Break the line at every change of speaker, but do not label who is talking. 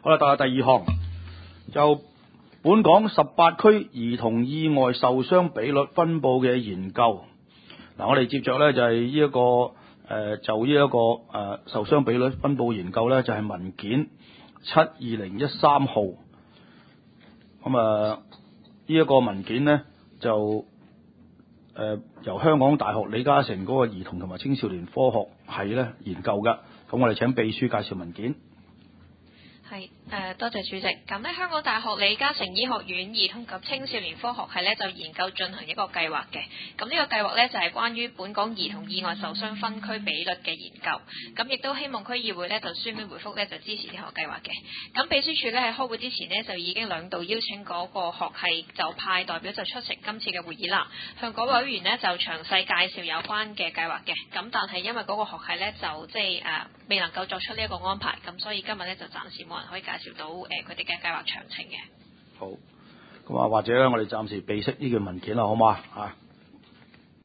好啦，第二項就本港18區兒童意外受傷比率分佈嘅研究。嗱，我哋接着咧就係呢一個受傷比率分佈研究咧，就係文件7/2013號。咁呢一個文件呢，就由香港大學李嘉誠嗰個兒童同埋青少年科學系咧研究嘅。咁我哋請秘書介紹文件。
係多謝主席。咁咧，香港大學李嘉誠醫學院兒童及青少年科學系咧就研究進行一個計劃嘅。咁呢個計劃咧就係關於本港兒童意外受傷分區比率嘅研究。咁亦都希望區議會咧就書面回覆咧就支持呢個計劃嘅。咁秘書處咧喺開會之前呢，就已經2度邀請嗰個學系就派代表就出席今次嘅會議啦，向嗰位委員呢，就詳細介紹有關嘅計劃嘅。咁但係因為嗰個學系咧就未能夠作出呢一個安排，咁所以今日咧就暫時冇人可以介紹到佢哋嘅計劃詳情嘅。
好，咁或者咧我哋暫時備悉呢件文件啦，好嘛？